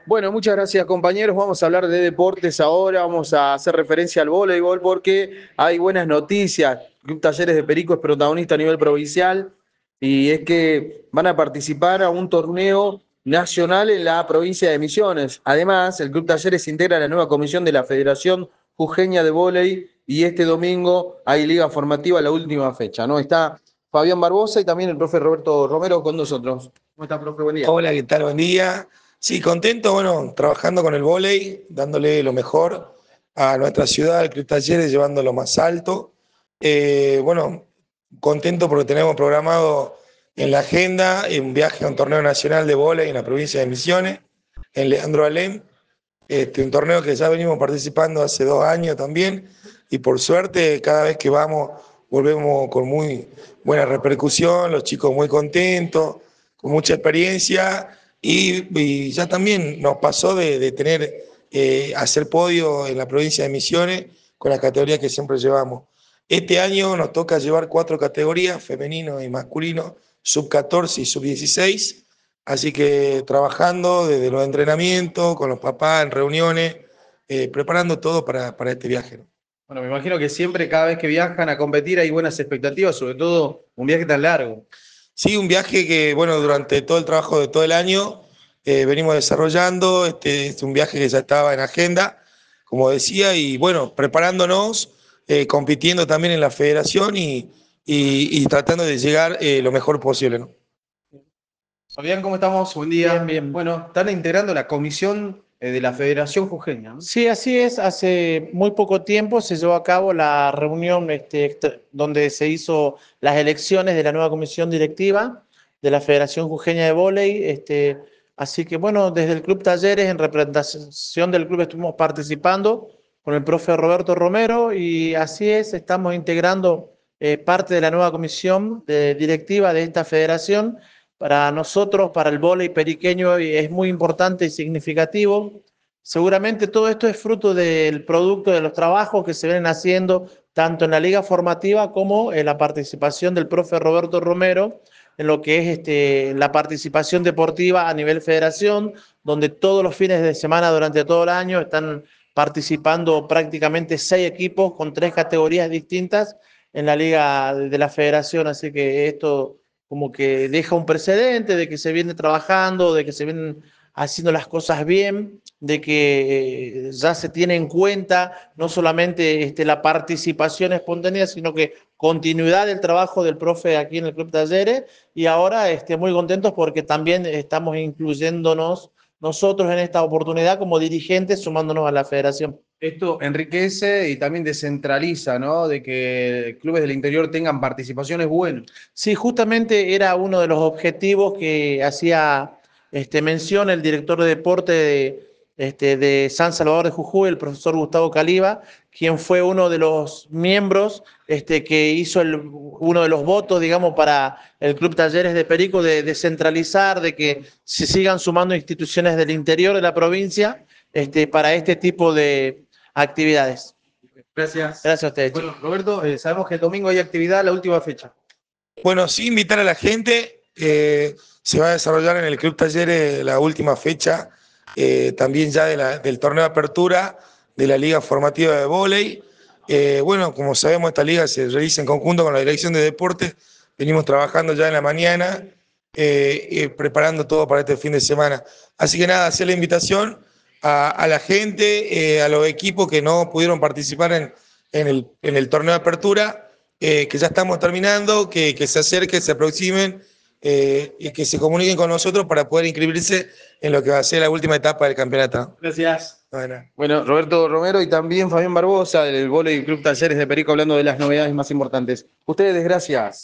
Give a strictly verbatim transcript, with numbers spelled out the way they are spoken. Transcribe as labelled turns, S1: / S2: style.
S1: Bueno, muchas gracias compañeros. Vamos a hablar de deportes ahora, vamos a hacer referencia al voleibol porque hay buenas noticias. Club Talleres de Perico es protagonista a nivel provincial y es que van a participar a un torneo nacional en la provincia de Misiones. Además, el Club Talleres se integra a la nueva comisión de la Federación Jujeña de Vóley y este domingo hay liga formativa, la última fecha, ¿no? Está Fabián Barbosa y también el profe Roberto Romero con nosotros. ¿Cómo está, profe? Buen día.
S2: Hola, ¿qué tal? Buen día. Sí, contento, bueno, trabajando con el vóley, dándole lo mejor a nuestra ciudad, al Club Talleres, llevando lo más alto. Eh, bueno, contento porque tenemos programado en la agenda un viaje a un torneo nacional de vóley en la provincia de Misiones, en Leandro Alem, este, un torneo que ya venimos participando hace dos años también, y por suerte cada vez que vamos volvemos con muy buena repercusión, los chicos muy contentos, con mucha experiencia, y, y ya también nos pasó de, de tener, eh, hacer podio en la provincia de Misiones con las categorías que siempre llevamos. Este año nos toca llevar cuatro categorías, femenino y masculino, sub catorce y sub dieciséis, así que trabajando desde los entrenamientos, con los papás, en reuniones, eh, preparando todo para, para este viaje, ¿no?
S1: Bueno, me imagino que siempre, cada vez que viajan a competir, hay buenas expectativas, sobre todo un viaje tan largo.
S2: Sí, un viaje que, bueno, durante todo el trabajo de todo el año eh, venimos desarrollando. Este es un viaje que ya estaba en agenda, como decía, y bueno, preparándonos, eh, compitiendo también en la federación y, y, y tratando de llegar eh, lo mejor posible, ¿no?
S1: Fabián, ¿cómo estamos? Buen día.
S3: Bien, bien.
S1: Bueno, están integrando la comisión eh, de la Federación Jujeña, ¿no?
S3: Sí, así es. Hace muy poco tiempo se llevó a cabo la reunión este, extra- donde se hizo las elecciones de la nueva comisión directiva de la Federación Jujeña de Vóley. Este, así que bueno, desde el Club Talleres, en representación del club, estuvimos participando con el profe Roberto Romero y así es, estamos integrando eh, parte de la nueva comisión de- directiva de esta federación. Para nosotros, para el vóley periqueño, es muy importante y significativo. Seguramente todo esto es fruto del producto de los trabajos que se vienen haciendo tanto en la liga formativa como en la participación del profe Roberto Romero en lo que es este, la participación deportiva a nivel federación, donde todos los fines de semana durante todo el año están participando prácticamente seis equipos con tres categorías distintas en la liga de la federación. Así que esto como que deja un precedente de que se viene trabajando, de que se vienen haciendo las cosas bien, de que eh, ya se tiene en cuenta no solamente este, la participación espontánea, sino que continuidad del trabajo del profe aquí en el Club Talleres. Y ahora este, muy contentos porque también estamos incluyéndonos nosotros en esta oportunidad como dirigentes, sumándonos a la federación.
S1: Esto enriquece y también descentraliza, ¿no? De que clubes del interior tengan participaciones buenas.
S3: Sí, justamente era uno de los objetivos que hacía este, mención el director de deporte de, este, de San Salvador de Jujuy, el profesor Gustavo Caliba, quien fue uno de los miembros este, que hizo el, uno de los votos, digamos, para el Club Talleres de Perico, de descentralizar, de que se sigan sumando instituciones del interior de la provincia este, para este tipo de actividades.
S1: Gracias.
S3: Gracias a ustedes.
S1: Bueno, Roberto, eh, sabemos que el domingo hay actividad, la última fecha.
S2: Bueno, sí, invitar a la gente. Eh, se va a desarrollar en el Club Talleres la última fecha, eh, también ya de la- del torneo de apertura de la Liga Formativa de Vóley. Eh, bueno, como sabemos, esta liga se realiza en conjunto con la Dirección de Deportes. Venimos trabajando ya en la mañana, eh, eh, preparando todo para este fin de semana. Así que nada, hacer la invitación a, a la gente, eh, a los equipos que no pudieron participar en, en el, en el torneo de apertura, eh, que ya estamos terminando, que, que se acerquen, se aproximen, eh, y que se comuniquen con nosotros para poder inscribirse en lo que va a ser la última etapa del campeonato.
S1: Gracias.
S2: Bueno.
S1: Bueno, Roberto Romero y también Fabián Barbosa del Vóley Club Talleres de Perico hablando de las novedades más importantes. Ustedes, gracias.